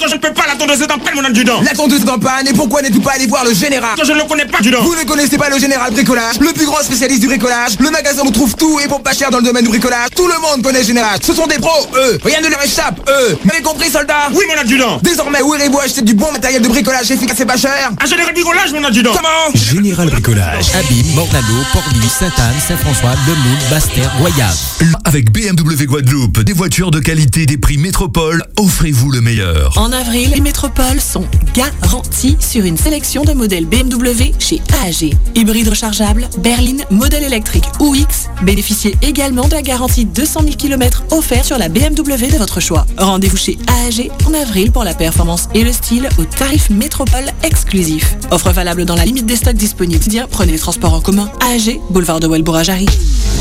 que je ne peux pas, la tondeuse est en panne, mon adjudant. La tondeuse est en panne, et pourquoi n'êtes-vous pas allé voir le général? Que je ne le connais pas, adjudant. Vous ne connaissez pas le général bricolage, le plus grand spécialiste du bricolage. Le magasin où trouve tout et pour pas cher dans le domaine du bricolage. Tout le monde connaît général. Ce sont des pros, eux. Rien ne leur échappe, eux. Vous m'avez compris, soldat? Oui, mon adjudant. Désormais, où irez-vous acheter du bon matériel de bricolage efficace et pas cher? Un général bricolage, mon adjudant. Comment? Général Bricolage, Abîme, Mornado, Port-Louis, Sainte-Anne, Saint-François, Le Moule, Basse-Terre, Goyave. Avec BMW Guadeloupe, des voitures de qualité, des prix métropole, offrez-vous le meilleur. En avril, les métropoles sont garanties sur une sélection de modèles BMW chez AAG. Hybride rechargeable, berline, modèle électrique ou X. Bénéficiez également de la garantie 200 000 km offerte sur la BMW de votre choix. Rendez-vous chez AAG en avril pour la performance et le style au tarif métropole exclusif. Offre valable dans la limite des stocks disponibles. Bien, prenez les transports en commun. AAG, boulevard de Welbourg à Jarry.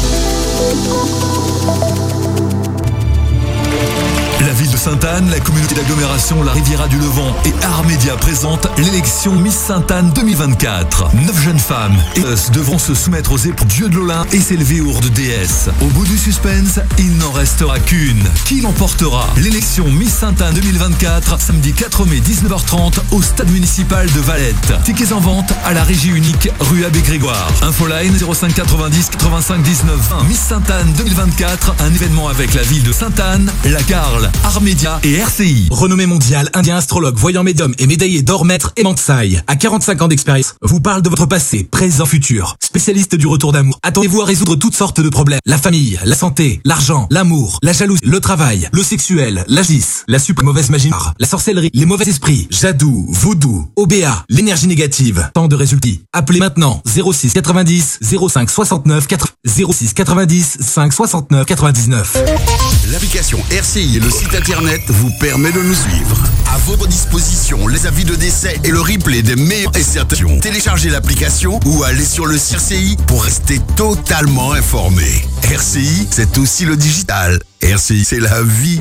La ville de Sainte-Anne, la communauté d'agglomération, la Riviera du Levant et Art Média présentent l'élection Miss Sainte-Anne 2024. 9 jeunes femmes et devront se soumettre aux épreuves Dieu de l'Olin et s'élever au rang de déesse. Au bout du suspense, il n'en restera qu'une. Qui l'emportera? L'élection Miss Sainte-Anne 2024, samedi 4 mai 19h30 au stade municipal de Valette. Tickets en vente à la régie unique rue Abbé Grégoire. Infoline 05 90 85 19 20. Miss Sainte-Anne 2024, un événement avec la ville de Sainte-Anne, la Carle, Art Média et RCI. Renommé mondial, indien astrologue, voyant médium et médaillé d'or maître et Mansaï. À 45 ans d'expérience, vous parle de votre passé, présent, futur. Spécialiste du retour d'amour. Attendez-vous à résoudre toutes sortes de problèmes. La famille, la santé, l'argent, l'amour, la jalousie, le travail, le sexuel, la gis, la suprême mauvaise magie, la sorcellerie, les mauvais esprits, jadou, voodoo, OBA, l'énergie négative. Tant de résultats. Appelez maintenant 06 90 05 69 4 06 90 5 69 99. L'application RCI et le site internet vous permet de nous suivre. À votre disposition, les avis de décès et le replay des meilleures insertions. Téléchargez l'application ou allez sur le site RCI pour rester totalement informé. RCI, c'est aussi le digital. RCI, c'est la vie.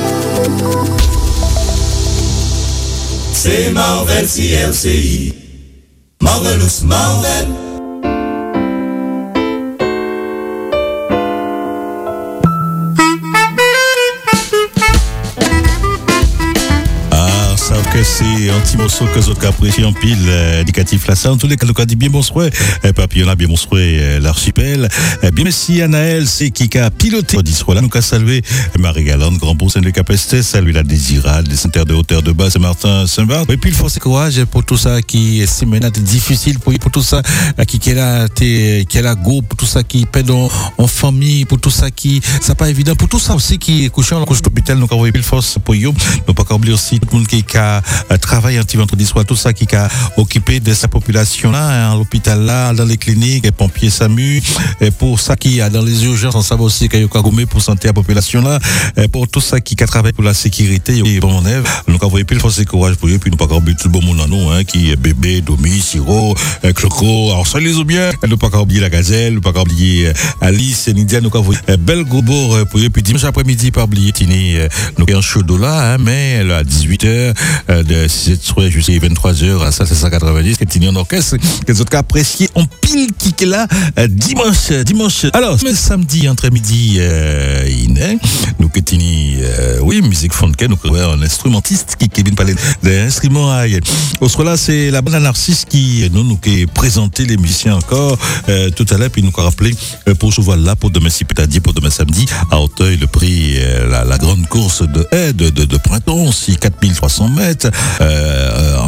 C'est Marvel, c'est RCI. Marvelous Marvel. Que c'est un petit morceau que vous appréciez en pile éducatif là ça en tous les cas le cas dit bien bonsoir papillon bien bonsoir l'archipel bien merci Anaël c'est qui a piloté ce là nous a salué Marie-Galante Grand Bourg Saint-Luc Capestet salué la Désirade les centres de hauteur de bas Saint-Martin Saint-Barth et puis il faut c'est courage pour tout ça qui est maintenant difficile pour tout ça qui est là go pour tout ça qui peine en famille pour tout ça qui ça pas évident pour tout ça aussi qui est couché en couche d'hôpital nous avons pile force pour eux nous pas oublier aussi tout le monde qui a travail un petit vendredi soir tout ça qui a occupé de sa population là à l'hôpital là dans les cliniques les pompiers SAMU et pour ça qui a dans les urgences on savait aussi qu'il y a gommé pour santé à la population là pour tout ça qui a travaillé pour la sécurité et bon élève nous avons plus force et courage pour eux puis nous pas oublier tout le bon monde nous qui est bébé Domi Siro Cloco alors ça les ou bien nous pas oublier la gazelle nous pas oublier Alice et Nidia nous avons belle gobor pour eux puis dimanche après-midi pas oublier Tini nous un show là mais à 18h de 7h jusqu'à 23h à ça c'est 190 que Tini en orchestre que les autres apprécié en pile qui est là dimanche alors mais samedi entre midi nous que Tini oui musique funky nous un instrumentiste qui vient parler d'instruments au soir là c'est la bande Narcisse qui nous qui présenté les musiciens encore tout à l'heure puis nous rappelé pour ce voilà pour demain si peut-être pour demain samedi à Auteuil le prix la grande course de printemps aussi 4300 mètres